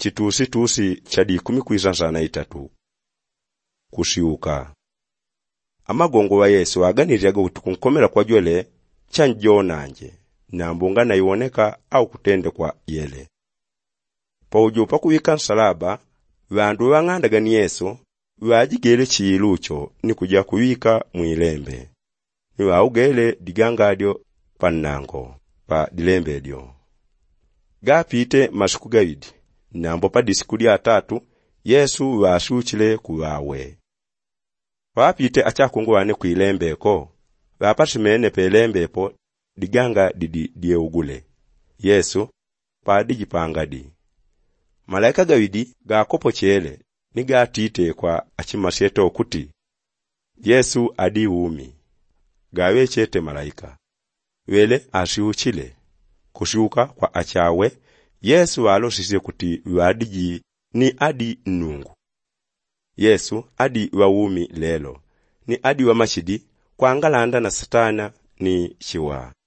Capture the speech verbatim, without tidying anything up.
chitusi tusi chadi kumi kuisanzana itatu. Kusiuka. Amagongo wa Yesu aganiryaga utukunkomera kwa jwele chanjo nanje nambunga na iwoneka au kutende kwa yele. Paujupa kuwika nsalaba bandu bangandaga ni Yesu wajigele chilucho ni kuja kuwika mwilembe. Ni waugele digangadyo panango pa dilembe dyo. Gapite masiku gawidi nambo pa disikuli atatu Yesu wasuchile kuwawe. Wapite achakungwane kuilembeko bapashimene pelembepo diganga didi dieugule. Yesu padijipangadi. Malaika gawidi gakopo chele nigatite kwa achimasyeto okuti Yesu adi umi. Gawe chete malaika wele asiuchile kushuka kwa achawe. Yesu alosise kuti wadiji ni adi nungu. Yesu adi waumi lelo ni adi wa mashidi kwa angalanda na satana ni shiwa.